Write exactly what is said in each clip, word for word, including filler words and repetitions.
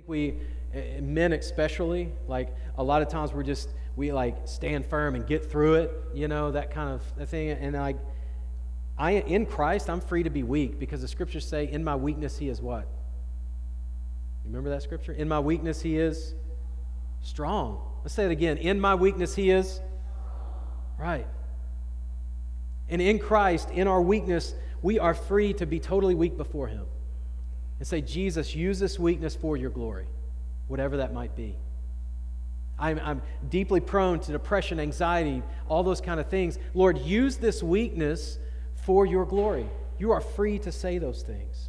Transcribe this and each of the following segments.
We, uh, men especially, like a lot of times we're just, we like stand firm and get through it, you know, that kind of thing. And like, I, in Christ, I'm free to be weak because the scriptures say, in my weakness, he is what? You remember that scripture? In my weakness, he is strong. Let's say it again. In my weakness, he is right. And in Christ, in our weakness, we are free to be totally weak before him and say, Jesus, use this weakness for your glory, whatever that might be. I'm, I'm deeply prone to depression, anxiety, all those kind of things. Lord, use this weakness for your glory. You are free to say those things.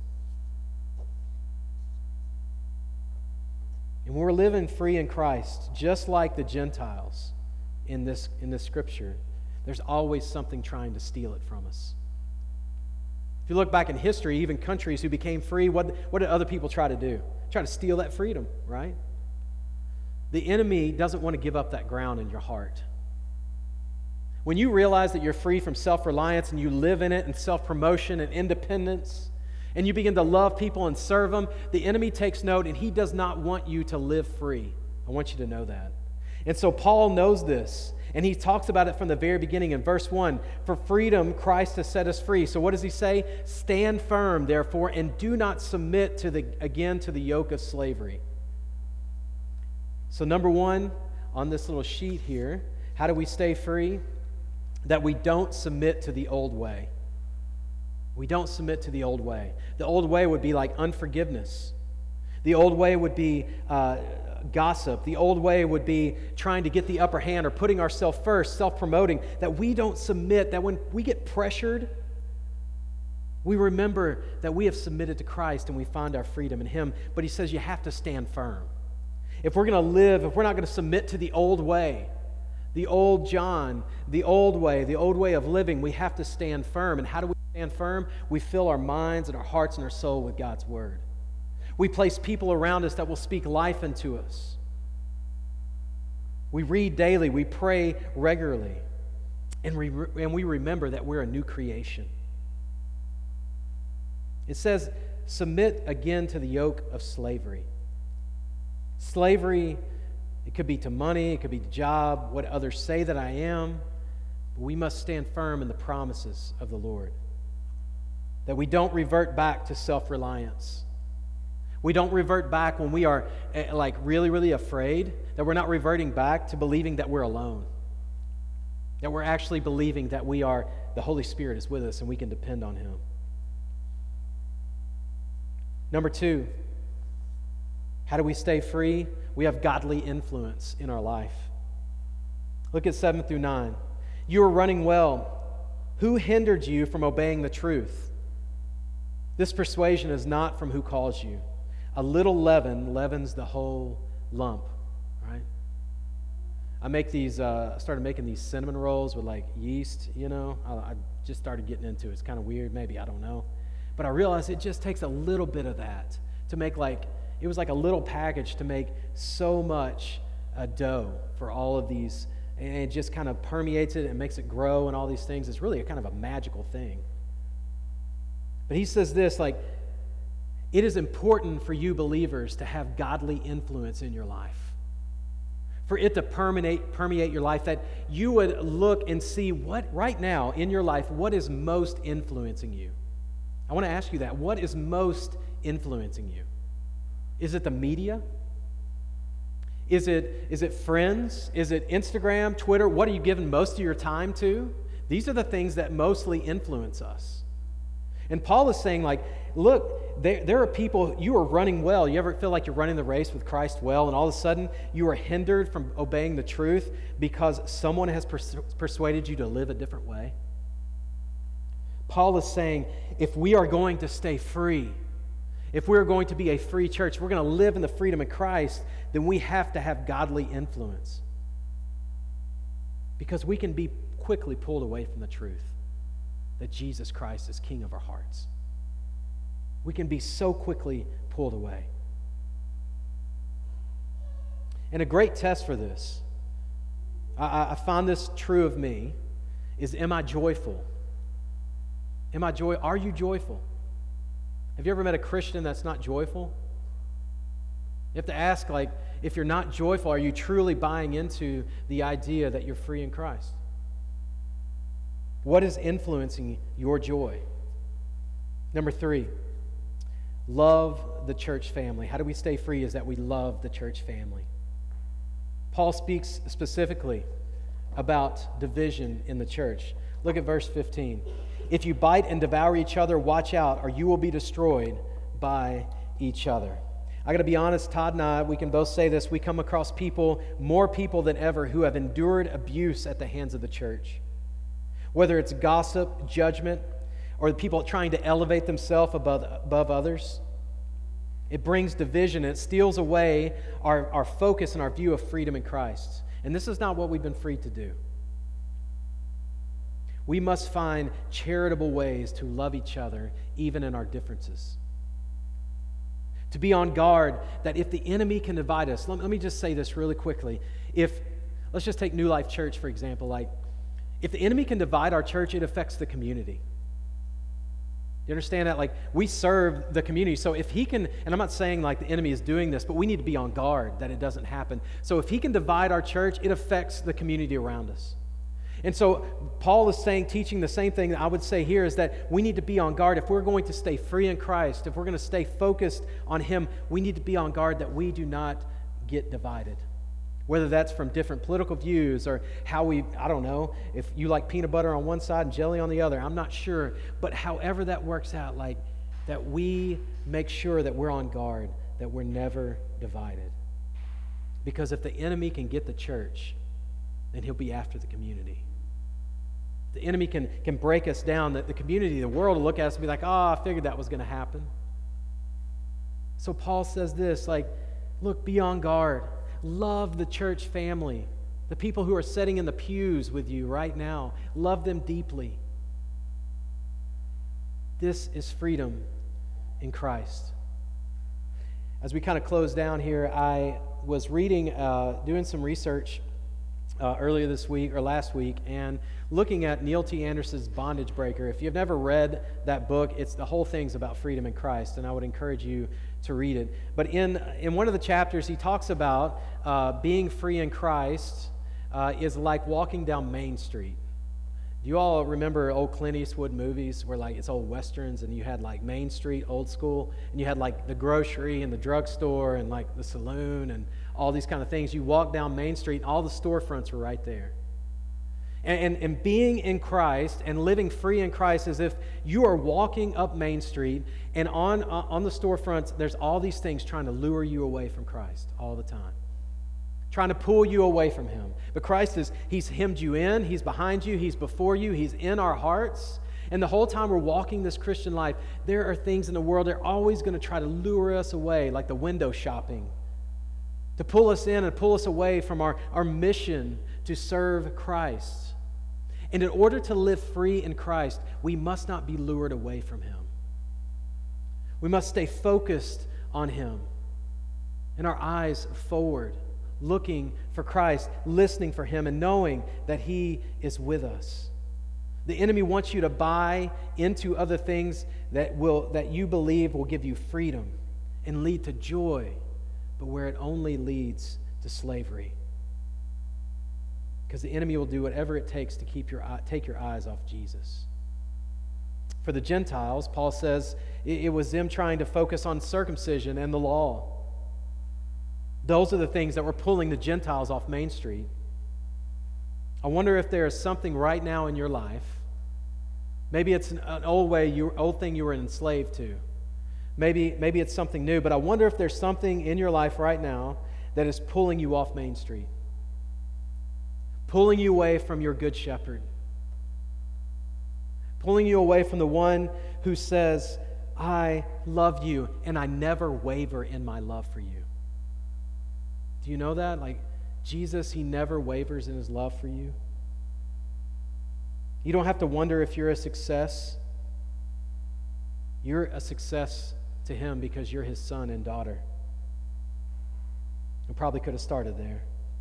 And we're living free in Christ, just like the Gentiles in this, in this scripture. There's always something trying to steal it from us. If you look back in history, even countries who became free, what, what did other people try to do? Try to steal that freedom, right? The enemy doesn't want to give up that ground in your heart. When you realize that you're free from self-reliance and you live in it and self-promotion and independence, and you begin to love people and serve them, the enemy takes note and he does not want you to live free. I want you to know that. And so Paul knows this, and he talks about it from the very beginning in verse one. For freedom, Christ has set us free. So what does he say? Stand firm, therefore, and do not submit to the again to the yoke of slavery. So number one, on this little sheet here, how do we stay free? That we don't submit to the old way. We don't submit to the old way. The old way would be like unforgiveness. The old way would be uh, gossip. The old way would be trying to get the upper hand or putting ourselves first, self-promoting. That we don't submit, that when we get pressured, we remember that we have submitted to Christ and we find our freedom in him. But he says you have to stand firm. If we're going to live, if we're not going to submit to the old way, the old John, the old way, the old way of living, we have to stand firm. And how do we stand firm? We fill our minds and our hearts and our soul with God's word. We place people around us that will speak life into us. We read daily, we pray regularly, and we, and we remember that we're a new creation. It says, submit again to the yoke of slavery. Slavery, it could be to money, it could be to job, what others say that I am. But we must stand firm in the promises of the Lord. That we don't revert back to self-reliance. We don't revert back when we are uh, like really, really afraid. That we're not reverting back to believing that we're alone. That we're actually believing that we are, the Holy Spirit is with us and we can depend on him. Number two, how do we stay free? We have godly influence in our life. Look at seven through nine. You are running well. Who hindered you from obeying the truth? This persuasion is not from who calls you. A little leaven leavens the whole lump, right? I make these, uh, I started making these cinnamon rolls with like yeast, you know. I, I just started getting into it. It's kind of weird, maybe, I don't know. But I realized it just takes a little bit of that to make like, it was like a little package to make so much uh, dough for all of these, and it just kind of permeates it and makes it grow and all these things. It's really a kind of a magical thing. But he says this, like, it is important for you believers to have godly influence in your life. For it to permeate, permeate your life, that you would look and see what, right now in your life, what is most influencing you. I want to ask you that. What is most influencing you? Is it the media? Is it, is it friends? Is it Instagram, Twitter? What are you giving most of your time to? These are the things that mostly influence us. And Paul is saying, like, look, there, there are people, you are running well. You ever feel like you're running the race with Christ well, and all of a sudden you are hindered from obeying the truth because someone has pers- persuaded you to live a different way? Paul is saying, if we are going to stay free, if we're going to be a free church, we're going to live in the freedom of Christ, then we have to have godly influence. Because we can be quickly pulled away from the truth that Jesus Christ is King of our hearts. We can be so quickly pulled away. And a great test for this, I, I find this true of me, is am I joyful? Am I joy? Are you joyful? Have you ever met a Christian that's not joyful? You have to ask, like, if you're not joyful, are you truly buying into the idea that you're free in Christ? What is influencing your joy? Number three, love the church family. How do we stay free? Is that we love the church family. Paul speaks specifically about division in the church. Look at verse fifteen. If you bite and devour each other, watch out, or you will be destroyed by each other. I got to be honest, Todd and I, we can both say this, we come across people, more people than ever, who have endured abuse at the hands of the church. Whether it's gossip, judgment, or the people trying to elevate themselves above, above others. It brings division. It steals away our, our focus and our view of freedom in Christ. And this is not what we've been freed to do. We must find charitable ways to love each other, even in our differences. To be on guard that if the enemy can divide us, let, let me just say this really quickly. If, let's just take New Life Church, for example. Like, if the enemy can divide our church, it affects the community. You understand that? Like, we serve the community. So if he can, and I'm not saying like the enemy is doing this, but we need to be on guard that it doesn't happen. So if he can divide our church, it affects the community around us. And so Paul is saying, teaching the same thing that I would say here, is that we need to be on guard. If we're going to stay free in Christ, if we're going to stay focused on him, we need to be on guard that we do not get divided. Whether that's from different political views or how we, I don't know, if you like peanut butter on one side and jelly on the other, I'm not sure. But however that works out, like, that we make sure that we're on guard, that we're never divided. Because if the enemy can get the church, then he'll be after the community. The enemy can, can break us down, that the community, the world will look at us and be like, oh, I figured that was going to happen. So Paul says this, like, look, be on guard. Love the church family, the people who are sitting in the pews with you right now. Love them deeply. This is freedom in Christ. As we kind of close down here, I was reading, uh, doing some research Uh, earlier this week or last week, and looking at Neil T. Anderson's Bondage Breaker. If you've never read that book, it's the whole thing's about freedom in Christ, and I would encourage you to read it. But in in one of the chapters, he talks about uh, being free in Christ uh, is like walking down Main Street. Do you all remember old Clint Eastwood movies where, like, it's old westerns and you had like Main Street, old school, and you had like the grocery and the drugstore and like the saloon and all these kind of things? You walk down Main Street and all the storefronts were right there. And, and, and being in Christ and living free in Christ is if you are walking up Main Street and on, on the storefronts, there's all these things trying to lure you away from Christ all the time. Trying to pull you away from him. But Christ is, he's hemmed you in, he's behind you, he's before you, he's in our hearts. And the whole time we're walking this Christian life, there are things in the world that are always going to try to lure us away, like the window shopping, to pull us in and pull us away from our, our mission to serve Christ. And in order to live free in Christ, we must not be lured away from him. We must stay focused on him and our eyes forward, looking for Christ, listening for him, and knowing that he is with us. The enemy wants you to buy into other things that will that you believe will give you freedom and lead to joy, but where it only leads to slavery. Because the enemy will do whatever it takes to keep your take your eyes off Jesus. For the Gentiles, Paul says it, it was them trying to focus on circumcision and the law. Those are the things that were pulling the Gentiles off Main Street. I wonder if there is something right now in your life. Maybe it's an, an old way, you, old thing you were enslaved to. Maybe, maybe it's something new, but I wonder if there's something in your life right now that is pulling you off Main Street, pulling you away from your good shepherd, pulling you away from the one who says, I love you and I never waver in my love for you. Do you know that? Like, Jesus, he never wavers in his love for you. You don't have to wonder if you're a success. You're a success to him because you're his son and daughter. I probably could have started there.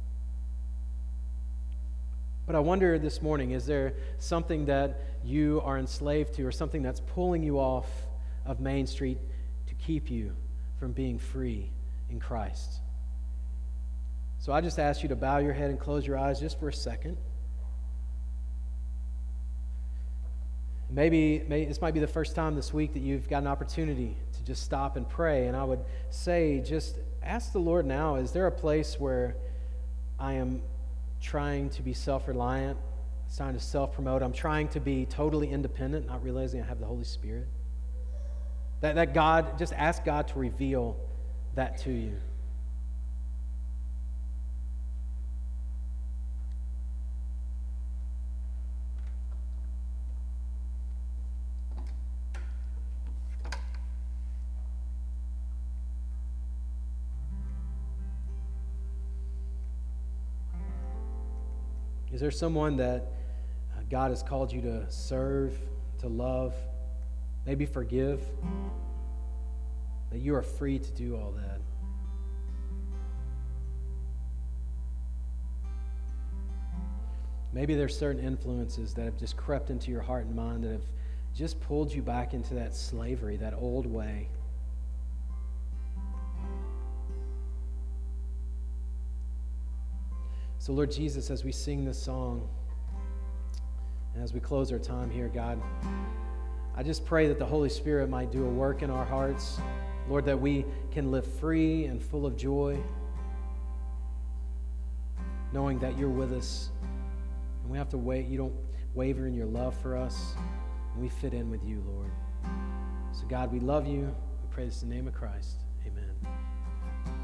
But I wonder this morning, is there something that you are enslaved to or something that's pulling you off of Main Street to keep you from being free in Christ. So I just ask you to bow your head and close your eyes just for a second. Maybe, maybe this might be the first time this week that you've got an opportunity to just stop and pray. And I would say, just ask the Lord now, is there a place where I am trying to be self-reliant, trying to self-promote? I'm trying to be totally independent, not realizing I have the Holy Spirit. That, that God, just ask God to reveal that to you. Is there someone that uh, God has called you to serve, to love, maybe forgive, that you are free to do all that? Maybe there's certain influences that have just crept into your heart and mind that have just pulled you back into that slavery, that old way. So, Lord Jesus, as we sing this song, and as we close our time here, God, I just pray that the Holy Spirit might do a work in our hearts. Lord, that we can live free and full of joy, knowing that you're with us. And we have to wait. You don't waver in your love for us. And we fit in with you, Lord. So, God, we love you. We pray this in the name of Christ.